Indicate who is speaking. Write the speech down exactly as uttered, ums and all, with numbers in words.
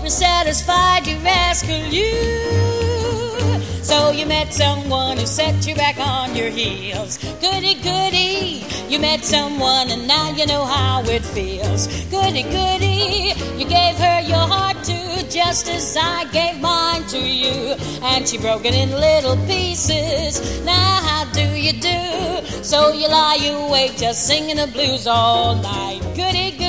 Speaker 1: you're satisfied, you rascal, you. So you met someone who set you back on your heels. Goody, goody, you met someone and now you know how it feels. Goody, goody, you gave her your heart too, just as I gave mine to you. And she broke it in little pieces. Now how do you do? So you lie awake just singing the blues all night. Goody, goody.